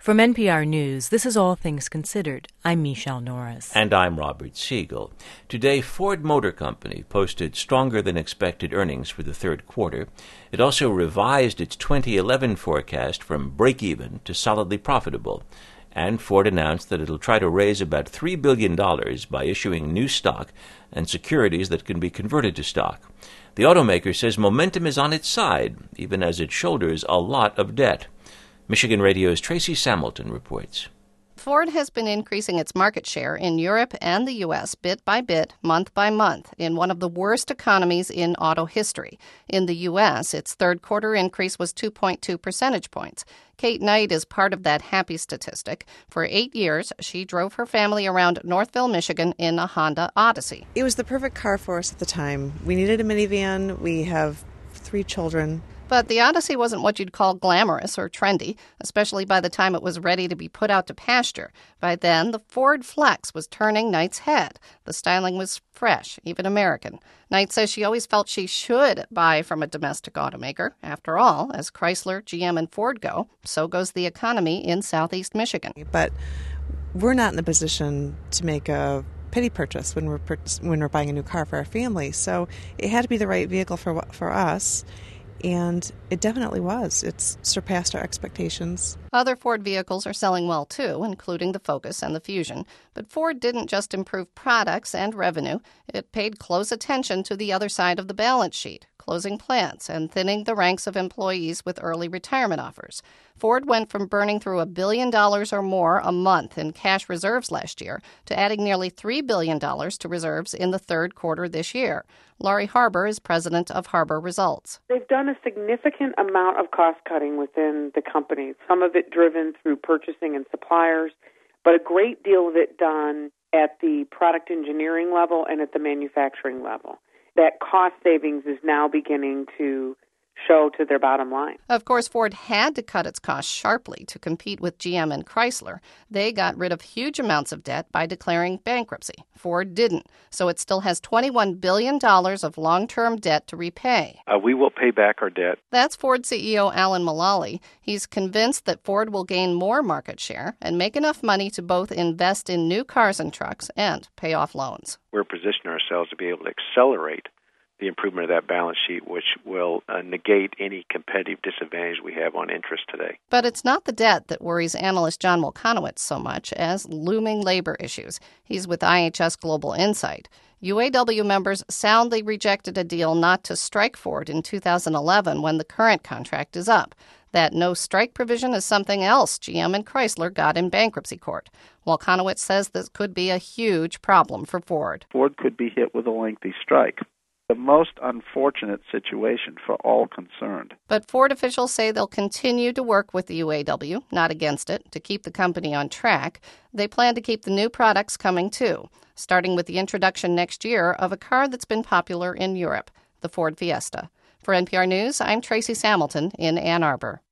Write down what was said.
From NPR News, this is All Things Considered. I'm Michelle Norris. And I'm Robert Siegel. Today, Ford Motor Company posted stronger-than-expected earnings for the third quarter. It also revised its 2011 forecast from break-even to solidly profitable. And Ford announced that it'll try to raise about $3 billion by issuing new stock and securities that can be converted to stock. The automaker says momentum is on its side, even as it shoulders a lot of debt. Michigan Radio's Tracy Samilton reports. Ford has been increasing its market share in Europe and the U.S. bit by bit, month by month, in one of the worst economies in auto history. In the U.S., its third quarter increase was 2.2 percentage points. Kate Knight is part of that happy statistic. For 8 years, she drove her family around Northville, Michigan in a Honda Odyssey. It was the perfect car for us at the time. We needed a minivan. We have 3 children. But the Odyssey wasn't what you'd call glamorous or trendy, especially by the time it was ready to be put out to pasture. By then, the Ford Flex was turning Knight's head. The styling was fresh, even American. Knight says she always felt she should buy from a domestic automaker. After all, as Chrysler, GM, and Ford go, so goes the economy in southeast Michigan. But we're not in the position to make a petty purchase when we're buying a new car for our family. So it had to be the right vehicle for us. And it definitely was. It's surpassed our expectations. Other Ford vehicles are selling well, too, including the Focus and the Fusion. But Ford didn't just improve products and revenue. It paid close attention to the other side of the balance sheet, closing plants and thinning the ranks of employees with early retirement offers. Ford went from burning through $1 billion or more a month in cash reserves last year to adding nearly $3 billion to reserves in the third quarter this year. Laurie Harbour is president of Harbour Results. They've done a significant amount of cost-cutting within the company, some of it driven through purchasing and suppliers, but a great deal of it done at the product engineering level and at the manufacturing level. That cost savings is now beginning to show to their bottom line. Of course, Ford had to cut its costs sharply to compete with GM and Chrysler. They got rid of huge amounts of debt by declaring bankruptcy. Ford didn't, so it still has $21 billion of long-term debt to repay. We will pay back our debt. That's Ford CEO Alan Mulally. He's convinced that Ford will gain more market share and make enough money to both invest in new cars and trucks and pay off loans. We're positioning ourselves to be able to accelerate the improvement of that balance sheet, which will negate any competitive disadvantage we have on interest today. But it's not the debt that worries analyst John Wolkanowicz so much as looming labor issues. He's with IHS Global Insight. UAW members soundly rejected a deal not to strike Ford in 2011 when the current contract is up. That no-strike provision is something else GM and Chrysler got in bankruptcy court. Wolkanowicz says this could be a huge problem for Ford. Ford could be hit with a lengthy strike. The most unfortunate situation for all concerned. But Ford officials say they'll continue to work with the UAW, not against it, to keep the company on track. They plan to keep the new products coming, too, starting with the introduction next year of a car that's been popular in Europe, the Ford Fiesta. For NPR News, I'm Tracy Samilton in Ann Arbor.